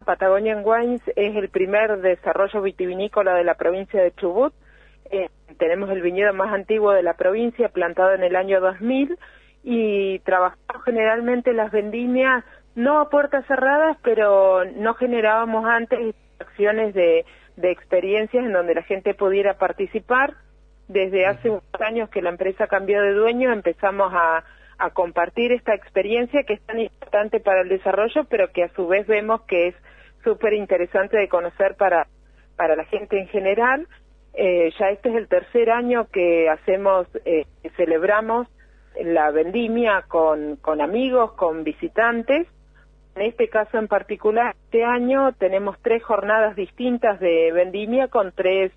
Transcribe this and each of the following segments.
Patagonian Wines es el primer desarrollo vitivinícola de la provincia de Chubut. Tenemos el viñedo más antiguo de la provincia, plantado en el año 2000, y trabajamos generalmente las vendimias, no a puertas cerradas, pero no generábamos antes acciones de experiencias en donde la gente pudiera participar. Desde hace unos años que la empresa cambió de dueño, empezamos a compartir esta experiencia que es tan importante para el desarrollo, pero que a su vez vemos que es súper interesante de conocer para la gente en general. Ya este es el tercer año que hacemos, celebramos la vendimia con amigos, con visitantes. En este caso en particular, este año tenemos 3 jornadas distintas de vendimia con 3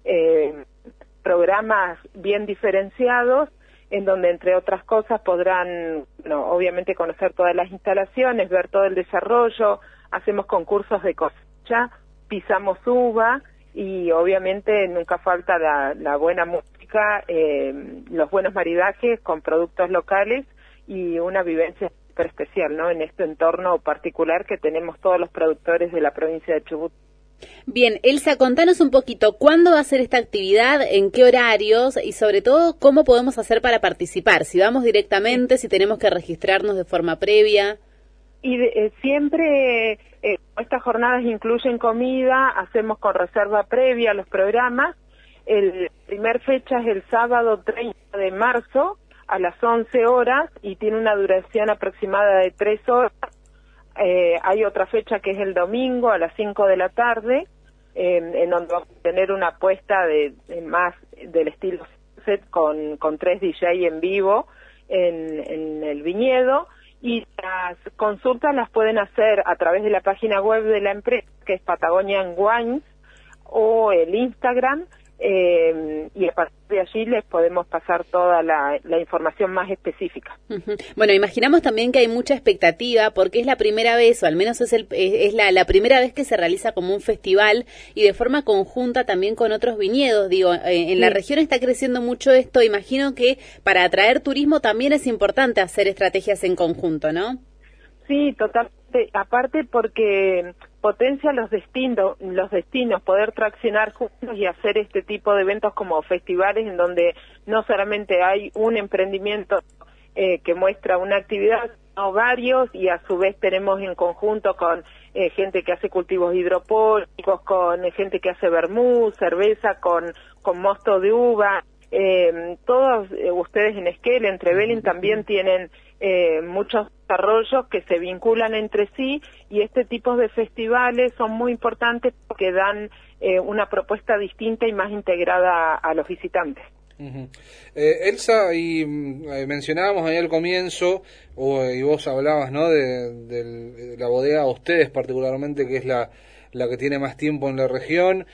programas bien diferenciados, en donde entre otras cosas podrán, obviamente conocer todas las instalaciones, ver todo el desarrollo, hacemos concursos de cosecha, pisamos uva y obviamente nunca falta la buena música, los buenos maridajes con productos locales y una vivencia súper especial, ¿no? En este entorno particular que tenemos todos los productores de la provincia de Chubut. Bien, Elsa, contanos un poquito, ¿cuándo va a ser esta actividad? ¿En qué horarios? Y sobre todo, ¿cómo podemos hacer para participar? Si vamos directamente, si tenemos que registrarnos de forma previa. Y siempre estas jornadas incluyen comida, hacemos con reserva previa los programas. El primer fecha es el sábado 30 de marzo a las 11 horas y tiene una duración aproximada de 3 horas. Hay otra fecha que es el domingo a las 5 de la tarde, en donde vamos a tener una apuesta de más del estilo set con 3 DJ en vivo en el viñedo, y las consultas las pueden hacer a través de la página web de la empresa, que es Patagonian Wines, o el Instagram, y a partir de allí les podemos pasar toda la información más específica. Bueno, imaginamos también que hay mucha expectativa porque es la primera vez, o al menos es la primera vez que se realiza como un festival y de forma conjunta también con otros viñedos. Digo, en la región está creciendo mucho esto, imagino que para atraer turismo también es importante hacer estrategias en conjunto, ¿no? Sí, totalmente. Aparte porque potencia los destinos, poder traccionar juntos y hacer este tipo de eventos como festivales en donde no solamente hay un emprendimiento que muestra una actividad, sino varios, y a su vez tenemos en conjunto con gente que hace cultivos hidropónicos, con gente que hace vermú, cerveza con mosto de uva. Todos ustedes en Esquel, en Trevelin, también tienen muchos desarrollos que se vinculan entre sí, y este tipo de festivales son muy importantes porque dan una propuesta distinta y más integrada a los visitantes. Elsa, y mencionábamos ahí al comienzo, y vos hablabas, ¿no?, de la bodega, ustedes particularmente, que es la que tiene más tiempo en la región.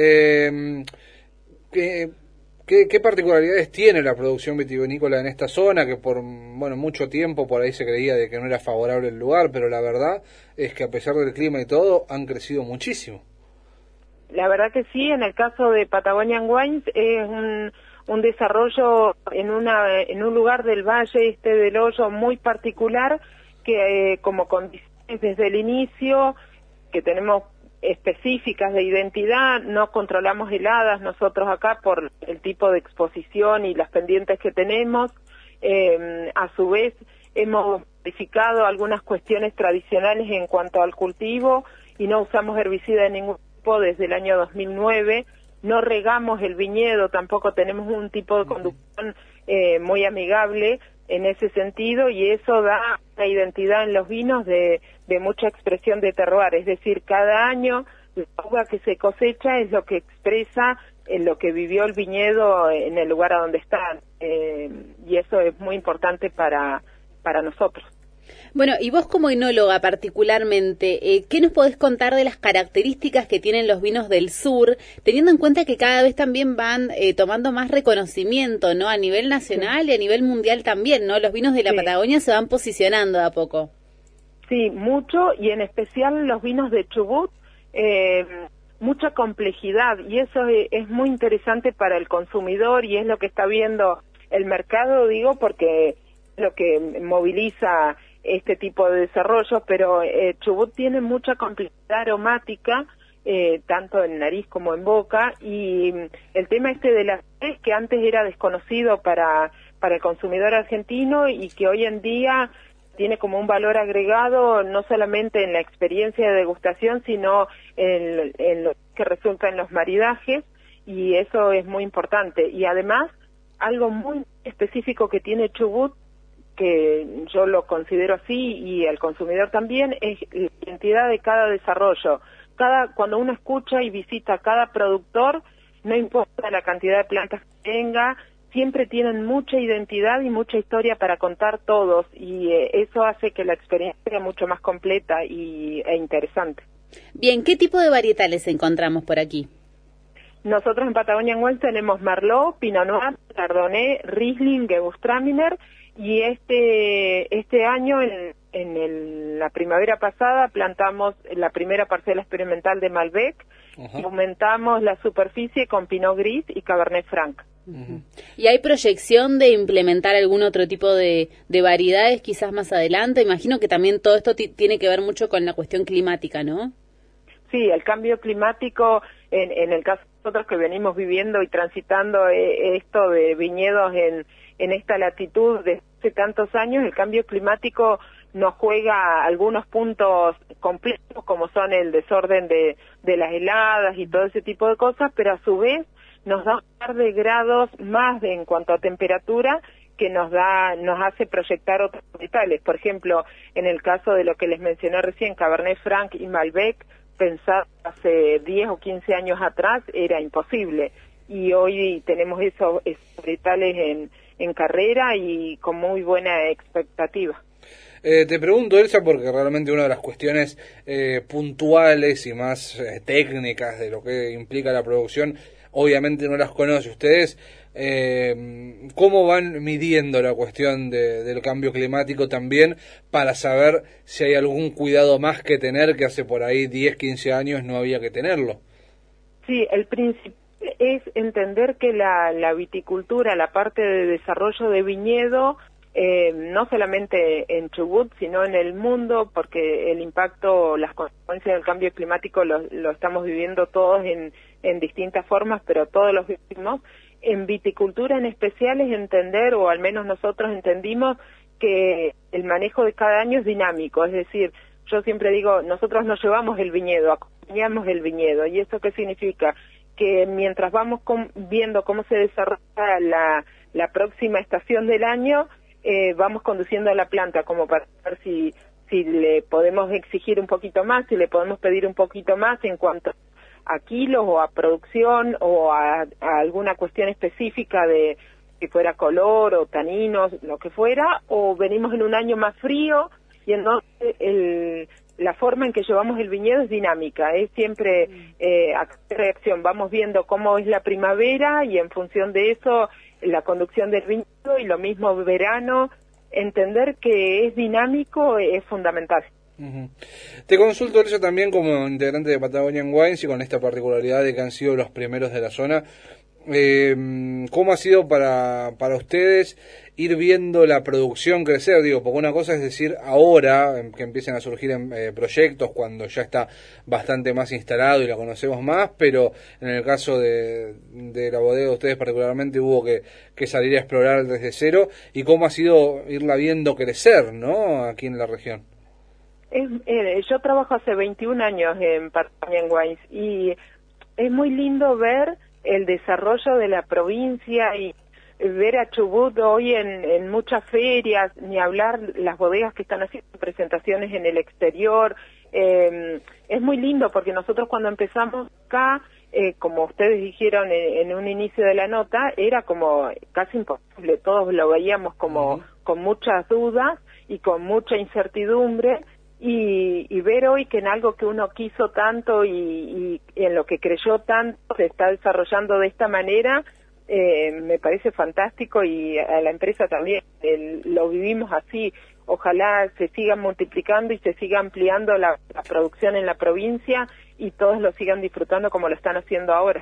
¿Qué particularidades tiene la producción vitivinícola en esta zona, que por mucho tiempo por ahí se creía de que no era favorable el lugar, pero la verdad es que a pesar del clima y todo, han crecido muchísimo? La verdad que sí, en el caso de Patagonian Wines es un desarrollo en un lugar del Valle del Hoyo muy particular, que como condiciones desde el inicio, que tenemos específicas de identidad, no controlamos heladas nosotros acá por el tipo de exposición y las pendientes que tenemos. A su vez hemos modificado algunas cuestiones tradicionales en cuanto al cultivo y no usamos herbicida de ningún tipo desde el año 2009, no regamos el viñedo, tampoco tenemos un tipo de conducción muy amigable en ese sentido, y eso da una identidad en los vinos de mucha expresión de terroir, es decir, cada año la uva que se cosecha es lo que expresa en lo que vivió el viñedo en el lugar a donde está, y eso es muy importante para nosotros. Bueno, y vos como enóloga particularmente, ¿qué nos podés contar de las características que tienen los vinos del sur, teniendo en cuenta que cada vez también van tomando más reconocimiento, ¿no?, a nivel nacional y a nivel mundial también, ¿no? Los vinos de la Patagonia se van posicionando de a poco. Sí, mucho, y en especial los vinos de Chubut, mucha complejidad, y eso es muy interesante para el consumidor y es lo que está viendo el mercado, digo, porque lo que moviliza este tipo de desarrollo, pero Chubut tiene mucha complejidad aromática, tanto en nariz como en boca, y el tema de la acidez, que antes era desconocido para el consumidor argentino y que hoy en día tiene como un valor agregado no solamente en la experiencia de degustación, sino en lo que resulta en los maridajes, y eso es muy importante. Y además, algo muy específico que tiene Chubut, que yo lo considero así y el consumidor también, es la identidad de cada desarrollo. Cuando uno escucha y visita cada productor, no importa la cantidad de plantas que tenga, siempre tienen mucha identidad y mucha historia para contar todos, y eso hace que la experiencia sea mucho más completa e interesante. Bien, ¿qué tipo de varietales encontramos por aquí? Nosotros en Patagonian Wines tenemos Merlot, Pinot Noir, Chardonnay, Riesling, Gewürztraminer, y este año, la primavera pasada, plantamos la primera parcela experimental de Malbec, y aumentamos la superficie con Pinot Gris y Cabernet Franc. ¿Y hay proyección de implementar algún otro tipo de variedades quizás más adelante? Imagino que también todo esto tiene que ver mucho con la cuestión climática, ¿no? Sí, el cambio climático, en el caso de nosotros que venimos viviendo y transitando esto de viñedos en esta latitud desde hace tantos años, el cambio climático nos juega algunos puntos complejos, como son el desorden de las heladas y todo ese tipo de cosas, pero a su vez nos da un par de grados más en cuanto a temperatura que nos hace proyectar otros varietales. Por ejemplo, en el caso de lo que les mencioné recién, Cabernet Franc y Malbec, pensar hace 10 o 15 años atrás era imposible, y hoy tenemos esos varietales en carrera y con muy buena expectativa. Te pregunto, Elsa, porque realmente una de las cuestiones puntuales y más técnicas de lo que implica la producción, obviamente no las conoce ustedes. ¿Cómo van midiendo la cuestión del cambio climático también para saber si hay algún cuidado más que tener que hace por ahí 10, 15 años no había que tenerlo? Sí, el principio es entender que la viticultura, la parte de desarrollo de viñedo, no solamente en Chubut, sino en el mundo, porque el impacto, las consecuencias del cambio climático lo estamos viviendo todos en distintas formas, pero todos los vivimos. En viticultura en especial es entender, o al menos nosotros entendimos, que el manejo de cada año es dinámico. Es decir, yo siempre digo, nosotros nos llevamos el viñedo, acompañamos el viñedo. ¿Y eso qué significa? Que mientras vamos viendo cómo se desarrolla la próxima estación del año, vamos conduciendo a la planta como para ver si le podemos exigir un poquito más, si le podemos pedir un poquito más en cuanto a kilos o a producción o a alguna cuestión específica de si fuera color o taninos, lo que fuera, o venimos en un año más frío y entonces la forma en que llevamos el viñedo es dinámica, es siempre reacción, vamos viendo cómo es la primavera y en función de eso la conducción del viñedo, y lo mismo verano. Entender que es dinámico es fundamental. Te consulto eso también como integrante de Patagonian Wines y con esta particularidad de que han sido los primeros de la zona. ¿Cómo ha sido para ustedes ir viendo la producción crecer? Digo, porque una cosa es decir ahora que empiecen a surgir proyectos cuando ya está bastante más instalado y la conocemos más, pero en el caso de la bodega de ustedes particularmente hubo que salir a explorar desde cero. ¿Y cómo ha sido irla viendo crecer, no, aquí en la región? Yo trabajo hace 21 años en Patagonian Wines y es muy lindo ver el desarrollo de la provincia y ver a Chubut hoy en muchas ferias, ni hablar las bodegas que están haciendo presentaciones en el exterior. Es muy lindo porque nosotros cuando empezamos acá, como ustedes dijeron en un inicio de la nota, era como casi imposible, todos lo veíamos como con muchas dudas y con mucha incertidumbre. Y ver hoy que en algo que uno quiso tanto y en lo que creyó tanto se está desarrollando de esta manera, me parece fantástico, y a la empresa también lo vivimos así. Ojalá se siga multiplicando y se siga ampliando la producción en la provincia y todos lo sigan disfrutando como lo están haciendo ahora.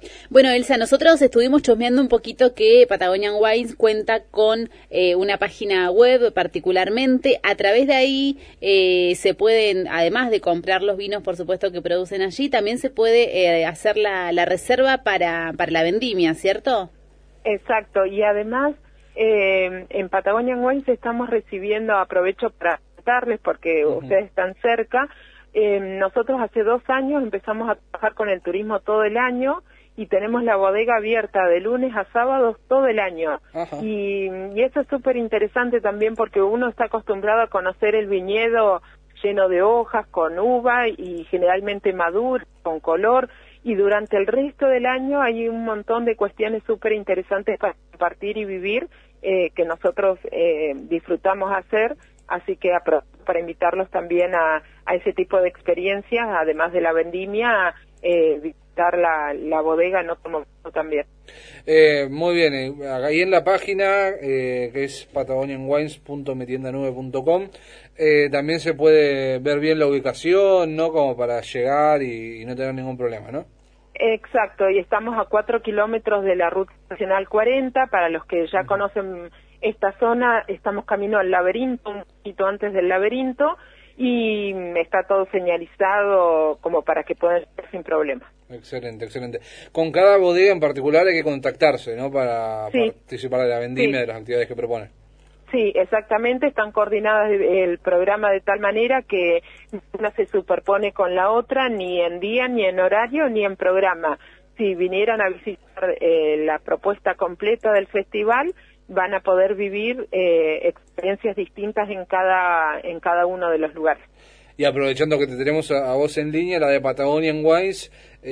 Bueno, Elsa, nosotros estuvimos chusmeando un poquito que Patagonian Wines cuenta con una página web particularmente. A través de ahí se pueden, además de comprar los vinos, por supuesto, que producen allí, también se puede hacer la reserva para la vendimia, ¿cierto? Exacto, y además en Patagonian Wines estamos recibiendo, aprovecho para contarles porque ustedes están cerca, nosotros hace 2 años empezamos a trabajar con el turismo todo el año y tenemos la bodega abierta de lunes a sábados todo el año. Y eso es súper interesante también porque uno está acostumbrado a conocer el viñedo lleno de hojas, con uva y generalmente maduro, con color, y durante el resto del año hay un montón de cuestiones súper interesantes para compartir y vivir que nosotros disfrutamos hacer, así que para invitarlos también a ese tipo de experiencias, además de la vendimia, visitar la bodega en otro momento también. Muy bien, ahí en la página que es patagonianwines.mitiendanube.com también se puede ver bien la ubicación, ¿no? Como para llegar y no tener ningún problema, ¿no? Exacto, y estamos a 4 kilómetros de la Ruta Nacional 40, para los que ya conocen esta zona, estamos camino al laberinto, un poquito antes del laberinto, y está todo señalizado como para que puedan ir sin problema. Excelente, excelente. Con cada bodega en particular hay que contactarse, ¿no? Para participar de la vendimia, de las actividades que proponen. Sí, exactamente, están coordinadas el programa de tal manera que una se superpone con la otra, ni en día, ni en horario, ni en programa. Si vinieran a visitar la propuesta completa del festival, van a poder vivir experiencias distintas en cada uno de los lugares. Y aprovechando que te tenemos a vos en línea, la de Patagonian Wines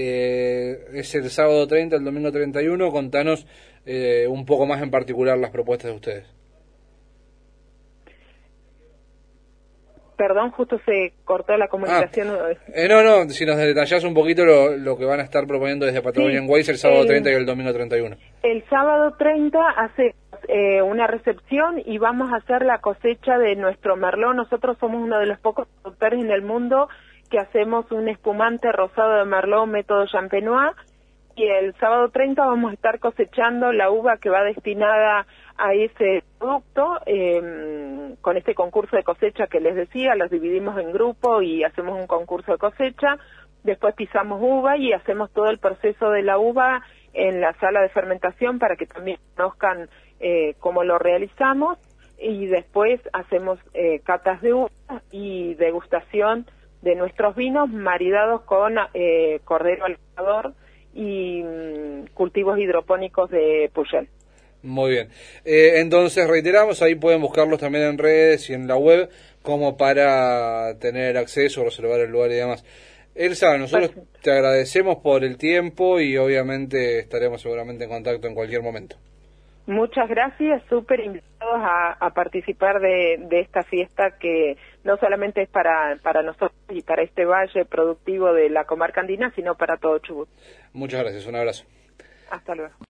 es el sábado 30, el domingo 31. Contanos un poco más en particular las propuestas de ustedes. Perdón, justo se cortó la comunicación. No, si nos detallás un poquito lo que van a estar proponiendo desde Patagonian Wines el sábado 30 y el domingo 31. El sábado 30 hace una recepción y vamos a hacer la cosecha de nuestro Merlot. Nosotros somos uno de los pocos productores en el mundo que hacemos un espumante rosado de Merlot método Champenois, y el sábado 30 vamos a estar cosechando la uva que va destinada a ese producto, con este concurso de cosecha que les decía, los dividimos en grupo y hacemos un concurso de cosecha, después pisamos uva y hacemos todo el proceso de la uva en la sala de fermentación para que también conozcan cómo lo realizamos, y después hacemos catas de uva y degustación de nuestros vinos maridados con cordero al asador y cultivos hidropónicos de Puyol. Muy bien. Entonces, reiteramos, ahí pueden buscarlos también en redes y en la web como para tener acceso, reservar el lugar y demás. Elsa, nosotros te agradecemos por el tiempo y obviamente estaremos seguramente en contacto en cualquier momento. Muchas gracias, súper invitados a participar de esta fiesta que no solamente es para nosotros y para este valle productivo de la comarca andina, sino para todo Chubut. Muchas gracias, un abrazo. Hasta luego.